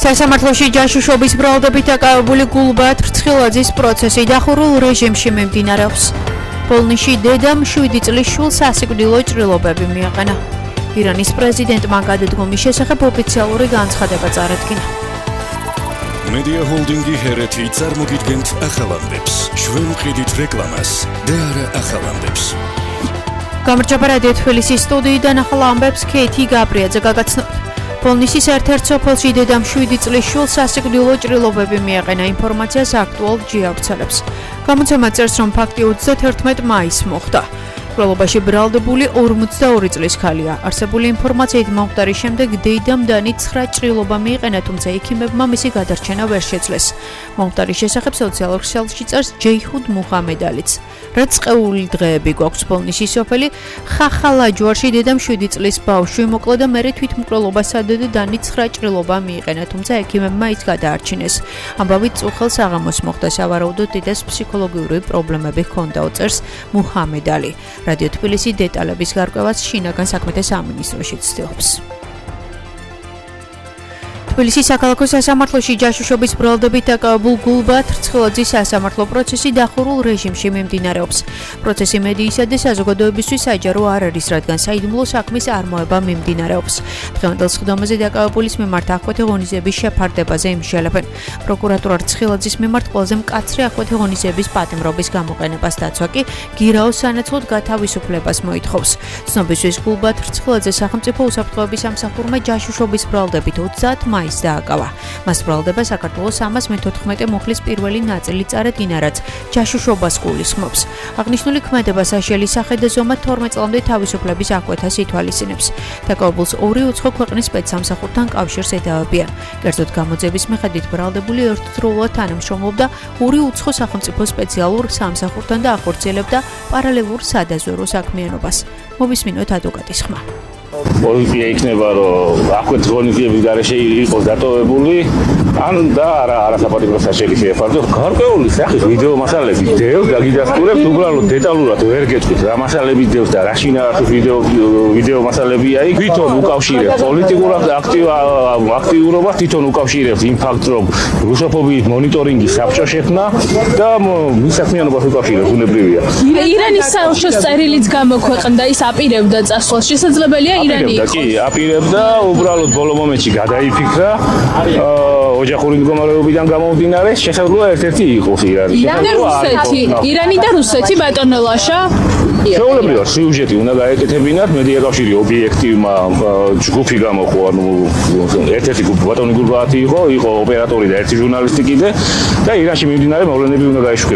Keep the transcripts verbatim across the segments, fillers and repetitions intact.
სასამართლოში ჯაშუშობის ბრალდებით აკავებული გულბათ რცხილაძის პროცესი დახურულ რეჟიმში მიმდინარეობს. პოლნიში დედამ შვიდი წლის შვილს სასიკვდილო ჭრილობები მიაყენა. ირანის პრეზიდენტმა გადადგომის შესახებ ოფიციალური განცხადება წარადგინა. Media holdingi ჰერეთი წარმოგიდგენთ ახალ ამბებს. ჩვენ ვყიდით რეკლამას და არა ახალ ამბებს. გამარჯობა რადიო თბილისის სტუდიიდან ახალ ამბებს ქეითი გაბრიაძე გაგაცნობთ. პოლნისის ერთ-ერთ სოფელში დედამ შვიდი წლის შვილს სასიკვდილო ჭრილობები მიაყენა. ინფორმაციას აქტუალ ჯი ავრცელებს. გამოცემა წერს, რომ ფაქტი ოცდათერთმეტ მაისს მოხდა. ჭრილობაში ბრალდებული ორმოცდაორი წლის ქალია. არსებული ინფორმაციით მომხდარის შემდეგ დედამ დანი ცხრა ჭრილობა მიიყენა, თუმცა ექიმებმა მისი გადარჩენა ვერ შეძლეს. მომხდარის შესახებ სოციალურ ქსელში წერს ჯეიჰუდ მუჰამედალიც. რაც წეული დღეები გვაქვს პოლნისის სოფელი ხახალაჯვარში დედამ შვიდი წლის ბავშვი მოკლა და მერე თვითმკვლელობასა და დანი ცხრა ჭრილობა მიიყენა, თუმცა ექიმებმა ის გადაარჩინეს. ამბავით წუხელს აღამოს მოხდა, სავარაუდოდ დედას ფსიქოლოგიური პრობლემები ჰქონდა, წერს მუჰამედალი. რადიო თბილისი დეტალების გარკვევას შინაგან საქმეთა სამინისტროში ცდილობს. თბილისის საქალაქო სასამართლოში ჯაშუშობის ბრალდებით დაკავებულ გულბათ რცხილაძის სასამართლო პროცესი დახურულ რეჟიმში მიმდინარეობს. პროცესი მედიისა და საზოგადოებისთვის საჯარო არ არის, რადგან საიდუმლო საქმის არმოება მიმდინარეობს. დღევანდელ სხდომაზე დაკავებულის მიმართ აქვე ღონისძიების შეფარდებაზე იმსჯელებენ. პროკურატურა რცხილაძის მიმართ ყველაზე მკაცრი აქვე ღონისძიების პატიმრობის გამოყენებას დაცვა კი გირაოს სანაცვლოდ გათავისუფლებას მოითხოვს. ცნობისთვის გულბათ რცხილაძე სახელმწიფო უსაფრთხოების სამსახურმა ჯაშუშობის ბრალდებით ოცდაათ მაისს დააკავა. მას ბრალდება საქართველოს სამას მეთოთხმეტე მუხლის პირველი ნაწილი წარადგინა, რაც ჯაშუშობას გულისხმობს. აღნიშნული ქმედება საშიელი სახე და ზომა თორმეტ წლამდე თავისუფლების აკვეთას ითვალისწინებს. დაკავებულს ორი უცხო ქვეყნის სპეცსამსახურთან კავშირს ედავებიან. კერძოდ გამოძიების მიხედვით ბრალდებული ერთდროულად თანამშრომლობდა ორი უცხო სახელმწიფო სპეციალურ სამსახურთან და ახორციელებდა პარალელურ სადაზვერვო საქმიანობას. მოვისმინოთ ადვოკატის ხმა. პოლიცია იქნება, რომ აქვე ღონისძიების გარეშე იყოს დატოვებული, ან და არა არასაპატიმრო საშიელი შეეფარდოს. გარკვეული სახის ვიდეო მასალები დევს და გიდასტურებს უბრალოდ დეტალურად ვერ გეტყვით რა მასალები დევს და რა შინაარსის ვიდეო ვიდეო მასალებია იქ. თვითონ უკავშირებს პოლიტიკურ აქტიურობას, თვითონ უკავშირებს იმ ფაქტს, რომ რუსოფობიის მონიტორინგის საბჭო შექმნა და მის საქმიანობას უკავშირებს, უნებრივია. ირანის საელჩოს წერილიც გამოქვეყნდა, ის აპირებდა წასვლას. შესაძლებელია ირანი კი, აპირებდა, უბრალოდ ბოლო მომენტში გადაიფიქრა. ოჯახური მდგომარეობიდან გამომდინარე, შესაძლოა ერთ-ერთი იყოს ირანი. ირანი და რუსეთი, ირანი და რუსეთი ბატონო ლაშა. შეუძლებელია სიუჟეტი უნდა გაეკეთებინათ, მედია კავშირი ობიექტივმა ჯგუფი გამოყო, ანუ ერთ-ერთი ბატონი გულბათი იყო, იყო ოპერატორი და ერთი ჟურნალისტი კიდე და ირანში მიმდინარე მოვლენები უნდა გაეშუქებინათ.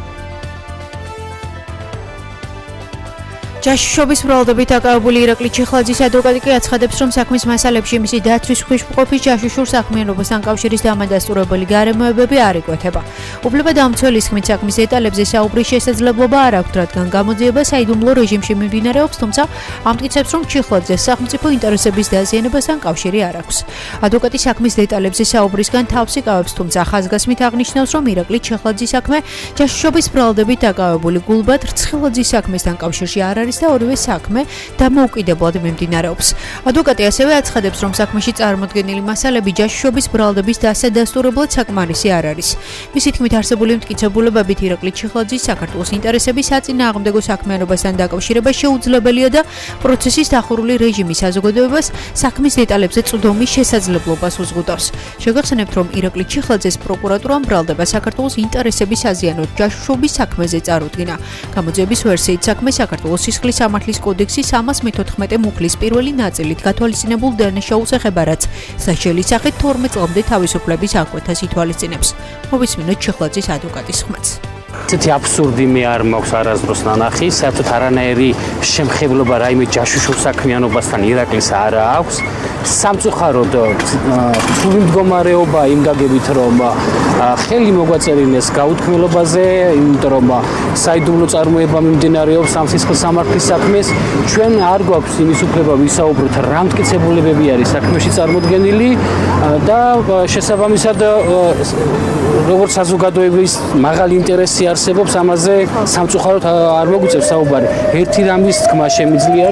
ჯაშუშობის ბრალდებით დაკავებული ირაკლი ჩიხლაძის ადვოკატი კი აცხადებს, რომ საქმის მასალებში მისი დაცვის ქვიშყოფის ჯაშუშურ საქმიანობასთან კავშირის დამადასტურებელი გარემოებები არ იკვეთება. უფლებადამცველის ხმით საქმის დეტალებზე საუბრის შესაძლებლობა არ აქვთ, რადგან გამოძიება საიდუმლო რეჟიმში მიმდინარეობს, თუმცა ამტკიცებს, რომ ჩიხლაძეს სახელმწიფო ინტერესების დაზიანებასთან კავშირი არ აქვს. ადვოკატი საქმის დეტალებზე საუბრისგან თავს იკავებს, თუმცა ხაზგასმით აღნიშნავს, რომ ირაკლი ჩიხლაძის საქმე ჯაშუშობის ბრალდებით დაკავებული გულბათ რცხილაძის საქმესთან კავშირში არ არის და ორივე საქმე დამოუკიდებლად მიმდინარეობს. ადვოკატი ასევე აცხადებს, რომ საქმეში წარმოდგენილი მასალები ჯაშუშობის ბრალდების დასადასტურებლად საკმარისი არ არის. მისი თქმით, არსებული მტკიცებულებებით ირაკლი ჩიხლაძის საქართველოს ინტერესების საწინააღმდეგო საქმიანობასთან დაკავშირება შეუძლებელია და პროცესის დახურული რეჟიმის საზოგადოებას საქმის დეტალებზე წვდომის შესაძლებლობას უზღუდავს. შეგახსენებთ, რომ ირაკლი ჩიხლაძეს პროკურატურამ ბრალდება საქართველოს ინტერესების საზიანოდ ჯაშუშობის საქმეზე წარუდგინა. გამოძიების ვერსიით საქმე საქართველოს სისხლის სამართლის კოდექსის სამას მეთოთხმეტე მუხლის პირველი ნაწილით გათვალისწინებულ დანაშაულს ეხება, რაც საშიელი სახით თორმეტ წლამდე თავისუფლების აკვეთას ითვალისწინებს. მოვისმინოთ ჩიხლაძის ადვოკატის ხმაც. Ცეთი აბსურდი მე არ მაქვს არასდროს ნანახი, საერთოდ არანაირი შემხებლობა რაიმე ჯაშუშურ საქმიანობასთან ირაკლის არ აქვს. სამწუხაროდ სული მდგომარეობა იმ გაგებით, რომ ხელი მოგვაწერინეს გაუთქმელობაზე, იმიტომ რომ საიდუმლო წარმოება მიმდინარეობს ამ სისხლის სამართლის საქმეს, ჩვენ არ გვაქვს იმის უფლება ვისაუბროთ რა მტკიცებულებები არის საქმეში წარმოდგენილი და შესაბამისად როგორც საზოგადოების მაღალი ინტერესი არსებობს ამაზე სამწუხაროდ არ მოგვიწევს საუბარი. ერთი რამის თქმა შემიძლია, რომ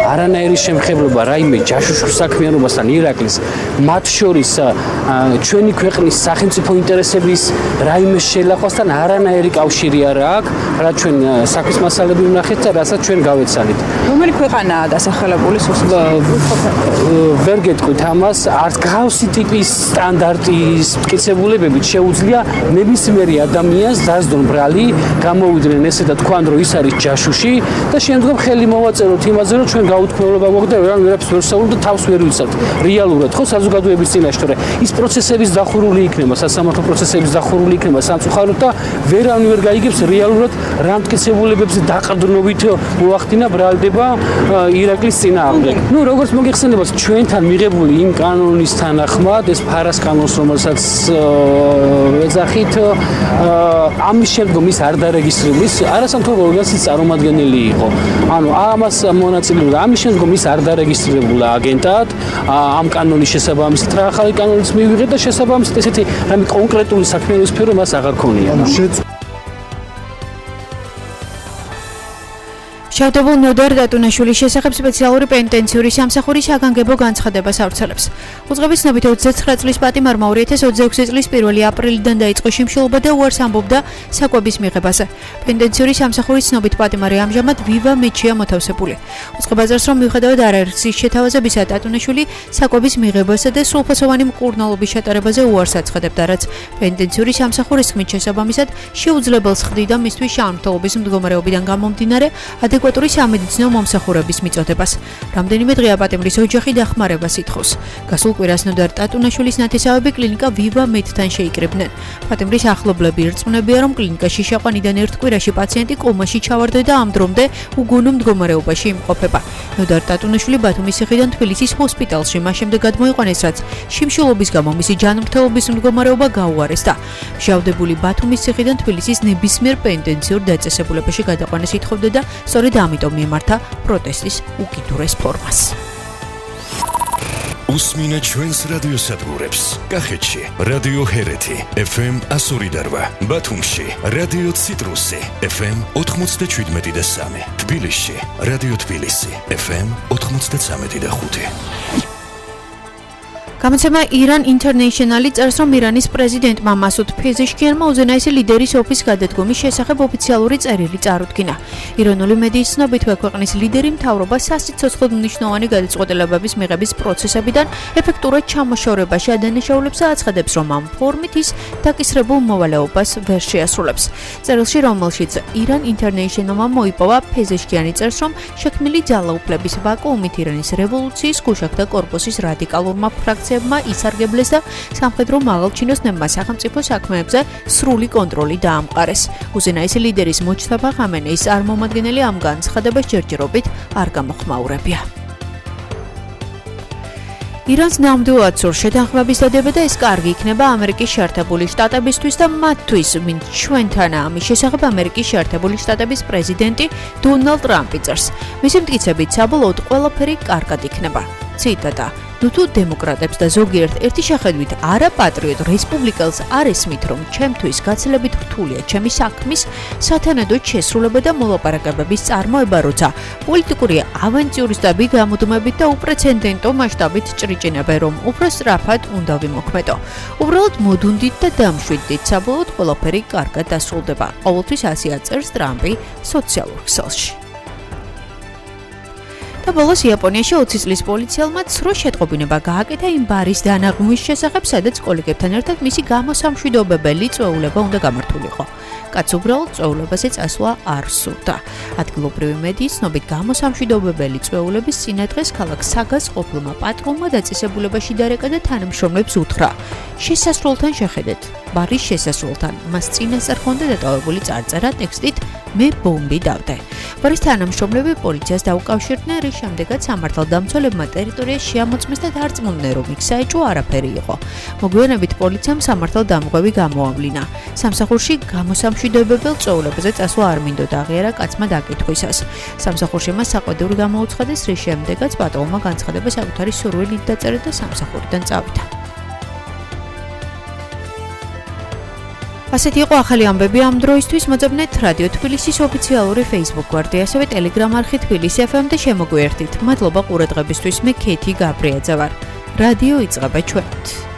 არანაირი შემხებლობა რაიმე ჯაშუშურ საქმიანობასთან ირაკლის მათ შორის ჩვენი ქვეყნის სახელმწიფო ინტერესების რაიმე შელახვასთან არანაირი კავშირი არ აქვს, რაც ჩვენ საქმის მასალები ვნახეთ და რასაც ჩვენ გავეცანით. რომელი ქვეყანაა დასახელებული ვერ გეტყვით ამას, არც გავსი ტიპის სტანდარტის მტკიცებულებებით შეუძლია ნებისმიერი ადამიანს დასდონ ბრალი, გამოვიდნენ ესე და თქვან რომ ის არის ჯაშუში და შემდგომ ხელი მოვაწეროთ იმაზე რომ ჩვენ გაუთქმელობა გვაქვს და ვერან ვერაფერს ვერ ვსაუბრობთ და თავს ვერ ვიცავთ რეალურად ხო საზოგადოების წინაშე, თორე ის პროცესების დახურული იქნება, სასამართლო პროცესების დახურული იქნება სამწუხაროდ და ვერან ვერ გაიგებს რეალურად რა მტკიცებულებებზე დაყრდნობით მოახდინა ბრალდება ირაკლის წინააღმდეგ. ნუ როგორც მოგეხსენებათ, ჩვენთან მიღებული იმ კანონის თანახმად, ეს ფარას კანონს, რომელსაც ეძახით, ამის შემდგომ ის არ დარეგისტრირდეს, არასამთავრობო ორგანიზაციის წარმომადგენელი იყო. ანუ ამას მონაწილეობდა, ამის შემდგომ ის არ დარეგისტრირებულა აგენტად, ამ კანონის შესაბამისად რა ახალი კანონიც მივიღეთ და შესაბამისად ესეთი რამე კონკრეტული საქმიანობის სფერო მას აღარ ქონია. შევდებულ ნოდარ დატუნაშვილის შესახებ სპეციალური პენიტენციური სამსახური საგანგებო განცხადებას ავრცელებს. უწყების ცნობით ოცდათცხრა წლის პატიმარმა ორი ათას ოცდაექვსი წლის პირველი აპრილიდან დაიწყო შიმშილობა და უარს ამბობდა საკვების მიღებაზე. პენიტენციური სამსახურის ცნობით პატიმარი ამჟამად ვივა მეჩია მოთავსებული. უწყება წერს, რომ მიუხედავად არაერთგზის შეთავაზებისა, დატუნაშვილი საკვების მიღებასა და სრულფასოვანი მკურნალობის ჩატარებაზე უარს აცხადებდა, რაც პენიტენციური სამსახურის თქმით შესაბამისად შეუძლებელს ხდიდა მისთვის შავმრთელობის მდგომარეობიდან გამომდინარე ადეკვატური სამედიცინო მომსახურების მიწოდებას. რამდენიმე დღეა პატიმრის ოჯახი დახმარებას ითხოვს. გასულ კვირას ნოდარ დატუნაშვილის ნათესავები კლინიკა ვივა მედთან შეიკრიბნენ. პატიმრის ახლობლები ირწმუნებიან, რომ კლინიკაში შეყვანიდან ერთ კვირაში პაციენტი კომაში ჩავარდა და ამ დრომდე უგონო მდგომარეობაში იმყოფება. ნოდარ დატუნაშვილი ბათუმის ციხიდან თბილისის ჰოსპიტალში მას შემდეგ გადმოიყვანეს, რაც შიმშილობის გამო მისი ჯანმრთელობის მდგომარეობა გაუარესდა. მჟავდებული ბათუმის ციხიდან თბილისის ნებისმიერ პენიტენციურ დაწესებულებაში გადაყვანას ითხოვდა და სწორედ ამიტომ მიემართა პროტესტის უკიდურეს ფორმას. უსმინე ჩვენს რადიოსადგურებს. კახეთში რადიო ჰერეთი ეფ ემ one oh eight, ბათუმში რადიო ციტრუსი ეფ ემ ninety-seven და სამი, თბილისში რადიო თბილისი ეფ ემ ninety-three და ხუთი. გამოცემა Iran International წერს, რომ ირანის პრეზიდენტმა მასუდ ფეზეშკიანმა უზენაესი ლიდერის ოფის გადადგომის შესახებ ოფიციალური წერილი წარუდგინა. ირანული მედიის ცნობით, ქვეყნის ლიდერი მთავრობას სასიცოცხლოდ მნიშვნელოვანი გადაწყვეტილებების მიღების პროცესებიდან ეფექტურად ჩამოშორებაში ადანაშაულებს და აცხადებს, რომ ამ ფორმით ის დაკისრებულ მოვალეობას ვერ შეასრულებს. წერილში, რომელშიც Iran International-მა მოიპოვა, ფეზეშკიანი წერს, რომ შექმნილი ძალაუფლების ვაკუუმით ირანის რევოლუციის გუშაქთა კორპუსის რადიკალურმა ფრაქციამ ისარგებლეს და სამხედრო მაღალჩინოსნებმა სახელმწიფო საქმეებზე სრული კონტროლი დაამყარეს. უზენაესი ლიდერის მოჯთაბა ხამენეის წარმომადგენელი ამ განცხადებას ჯერჯერობით არ გამოხმაურებია. ირანს ნამდვილად სურს შეთანხმების დადება და ეს კარგი იქნება ამერიკის შეერთებული შტატებისთვის და მათთვის, ვინც ჩვენთანაა. ამის შესახებ ამერიკის შეერთებული შტატების პრეზიდენტი დონალდ ტრამპი წერს. მისი მტკიცებით, საბოლოოდ ყველაფერი კარგად იქნება. ციტატა: ნუ თუ დემოკრატებს და ზოგიერთ ერთი შეხედვით არაპატრიოტ რესპუბლიკელს არ ესმით, რომ ჩემთვის გაცილებით რთულია ჩემი საქმის სათანადოდ შესრულება და მოლაპარაკებების წარმოება, როცა პოლიტიკური ავანტიურისტები გამუდმებით და უპრეცედენტო მასშტაბით ჭრიჭინებენ, რომ უფრო სწრაფად უნდა ვიმოქმედო. უბრალოდ მოდუნდით და დამშვიდდით, საბოლოოდ ყველაფერი კარგად დასრულდება. ყოველთვის ასეა წერს ტრამპი სოციალურ ქსელში. და ბოლოს იაპონიაში ოცი წლის პოლიციელმა ცრო შეტყობინება გააკეთა იმ ბარის დანაღმვის შესახებ, სადაც კოლეგებთან ერთად მისი გამოსამშვიდობებელი წვეულება უნდა გამართულიყო. კაც უბრალოდ წვეულებაზე წასვლა არ სურდა. ადგილობრივი მედიის ცნობით, გამოსამშვიდობებელი წვეულების წინადღეს ქალაქ საგას ყოფილმა პატრულმა დაწესებულებაში დარეკა და თანამშრომლებს უთხრა: შესასრულთან შეხედეთ, ბარის შესასრულთან. მას წინასწარ ჰქონდა დატოვებული წარწერა ტექსტით: მე ბომბი დავდე. ბარის თანამშრომლები პოლიციას დაუკავშირდნენ, რის შემდეგაც სამართალდამცველებმა ტერიტორია შეამოწმეს და დარწმუნდნენ, რომ იქ საეჭვო არაფერი იყო. მოგვიანებით პოლიციამ სამართალდამღვევი გამოავლინა. სამსახურში გამოსამშვიდობებელ წვეულებაზე წასვლა არ მინდოდა, აღიარა კაცმა დაკითხვისას. სამსახურში მას საყვედური გამოუცხადეს, რის შემდეგაც პატრულმა განცხადება საკუთარი სურვილით დაწერა და სამსახურიდან წავიდა. ასეთი იყო ახალი ამბები ამ დროისთვის. მოწებნეთ რადიო თბილისის ოფიციალური Facebook გვერდი, ასევე Telegram არხი თბილისი ეფ ემ და შემოგვიერთით. მადლობა ყურადღებისთვის. მე ქეთი გაბრიაძე ვარ. რადიო იწყება ჩვენით.